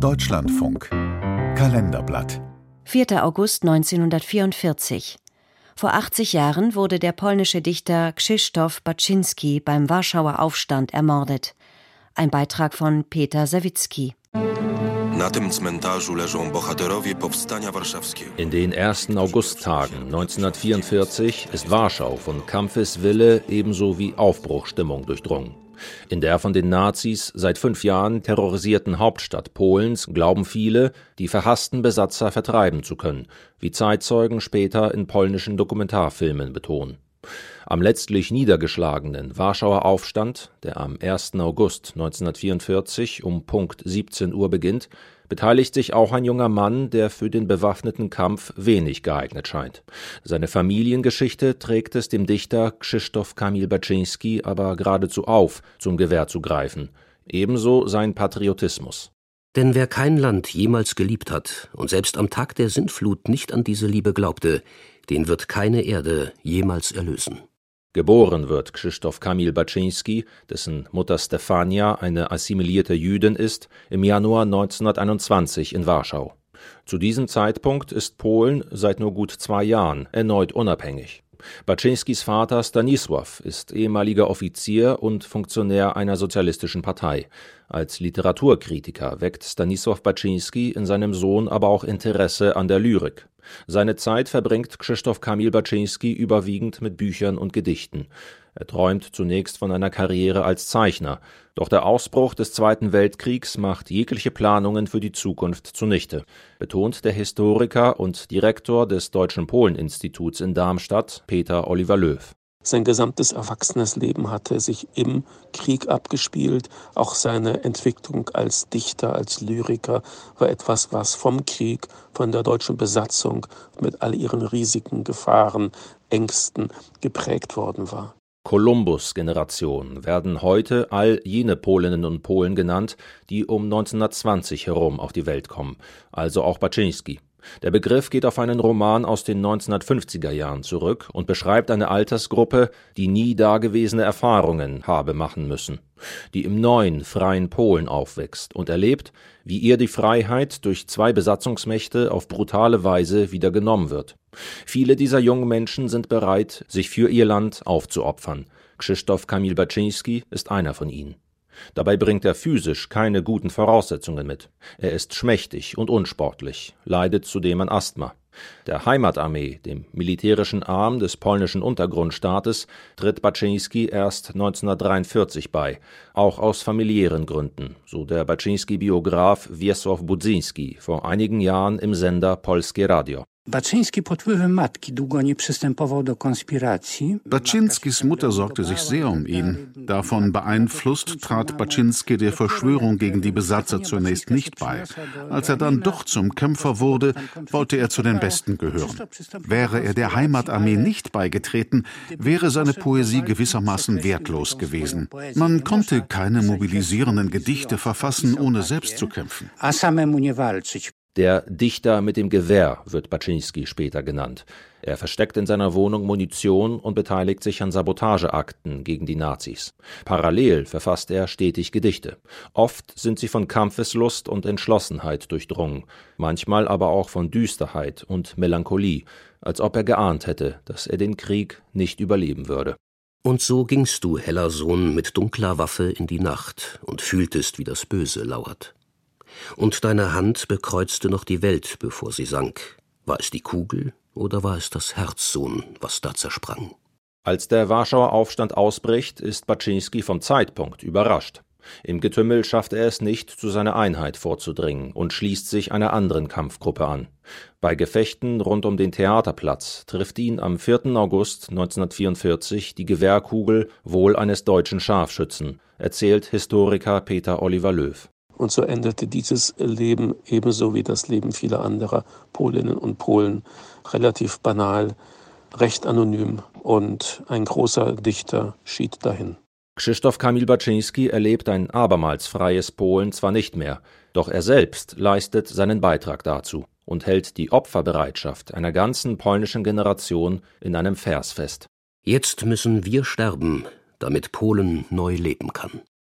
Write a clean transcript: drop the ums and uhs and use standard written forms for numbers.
Deutschlandfunk Kalenderblatt 4. August 1944. Vor 80 Jahren wurde der polnische Dichter Krzysztof Baczyński beim Warschauer Aufstand ermordet. Ein Beitrag von Peter Sawicki. In den ersten Augusttagen 1944 ist Warschau von Kampfeswille ebenso wie Aufbruchsstimmung durchdrungen. In der von den Nazis seit 5 Jahren terrorisierten Hauptstadt Polens glauben viele, die verhassten Besatzer vertreiben zu können, wie Zeitzeugen später in polnischen Dokumentarfilmen betonen. Am letztlich niedergeschlagenen Warschauer Aufstand, der am 1. August 1944 um Punkt 17 Uhr beginnt, beteiligt sich auch ein junger Mann, der für den bewaffneten Kampf wenig geeignet scheint. Seine Familiengeschichte trägt es dem Dichter Krzysztof Kamil Baczyński aber geradezu auf, zum Gewehr zu greifen. Ebenso sein Patriotismus. Denn wer kein Land jemals geliebt hat und selbst am Tag der Sintflut nicht an diese Liebe glaubte, den wird keine Erde jemals erlösen. Geboren wird Krzysztof Kamil Baczyński, dessen Mutter Stefania eine assimilierte Jüdin ist, im Januar 1921 in Warschau. Zu diesem Zeitpunkt ist Polen seit nur gut 2 Jahren erneut unabhängig. Baczyńskis Vater Stanisław ist ehemaliger Offizier und Funktionär einer sozialistischen Partei. Als Literaturkritiker weckt Stanisław Baczyński in seinem Sohn aber auch Interesse an der Lyrik. Seine Zeit verbringt Krzysztof Kamil Baczyński überwiegend mit Büchern und Gedichten. Er träumt zunächst von einer Karriere als Zeichner, doch der Ausbruch des Zweiten Weltkriegs macht jegliche Planungen für die Zukunft zunichte, betont der Historiker und Direktor des Deutschen Polen-Instituts in Darmstadt, Peter Oliver Löw. Sein gesamtes erwachsenes Leben hatte sich im Krieg abgespielt. Auch seine Entwicklung als Dichter, als Lyriker war etwas, was vom Krieg, von der deutschen Besatzung mit all ihren Risiken, Gefahren, Ängsten geprägt worden war. Kolumbus-Generation werden heute all jene Polinnen und Polen genannt, die um 1920 herum auf die Welt kommen, also auch Baczyński. Der Begriff geht auf einen Roman aus den 1950er Jahren zurück und beschreibt eine Altersgruppe, die nie dagewesene Erfahrungen habe machen müssen, die im neuen, freien Polen aufwächst und erlebt, wie ihr die Freiheit durch 2 Besatzungsmächte auf brutale Weise wieder genommen wird. Viele dieser jungen Menschen sind bereit, sich für ihr Land aufzuopfern. Krzysztof Kamil Baczyński ist einer von ihnen. Dabei bringt er physisch keine guten Voraussetzungen mit. Er ist schmächtig und unsportlich, leidet zudem an Asthma. Der Heimatarmee, dem militärischen Arm des polnischen Untergrundstaates, tritt Baczyński erst 1943 bei, auch aus familiären Gründen, so der Baczyński-Biograf Wiesław Budzyński vor einigen Jahren im Sender Polskie Radio. Baczynskis Mutter sorgte sich sehr um ihn. Davon beeinflusst trat Baczyński der Verschwörung gegen die Besatzer zunächst nicht bei. Als er dann doch zum Kämpfer wurde, wollte er zu den Besten gehören. Wäre er der Heimatarmee nicht beigetreten, wäre seine Poesie gewissermaßen wertlos gewesen. Man konnte keine mobilisierenden Gedichte verfassen, ohne selbst zu kämpfen. Der Dichter mit dem Gewehr wird Baczyński später genannt. Er versteckt in seiner Wohnung Munition und beteiligt sich an Sabotageakten gegen die Nazis. Parallel verfasst er stetig Gedichte. Oft sind sie von Kampfeslust und Entschlossenheit durchdrungen, manchmal aber auch von Düsterheit und Melancholie, als ob er geahnt hätte, dass er den Krieg nicht überleben würde. Und so gingst du, heller Sohn, mit dunkler Waffe in die Nacht und fühltest, wie das Böse lauert. Und deine Hand bekreuzte noch die Welt, bevor sie sank. War es die Kugel oder war es das Herz, Sohn, was da zersprang? Als der Warschauer Aufstand ausbricht, ist Baczyński vom Zeitpunkt überrascht. Im Getümmel schafft er es nicht, zu seiner Einheit vorzudringen und schließt sich einer anderen Kampfgruppe an. Bei Gefechten rund um den Theaterplatz trifft ihn am 4. August 1944 die Gewehrkugel wohl eines deutschen Scharfschützen, erzählt Historiker Peter Oliver Löw. Und so endete dieses Leben ebenso wie das Leben vieler anderer Polinnen und Polen relativ banal, recht anonym, und ein großer Dichter schied dahin. Krzysztof Kamil Baczyński erlebt ein abermals freies Polen zwar nicht mehr, doch er selbst leistet seinen Beitrag dazu und hält die Opferbereitschaft einer ganzen polnischen Generation in einem Vers fest. Jetzt müssen wir sterben, damit Polen neu leben kann.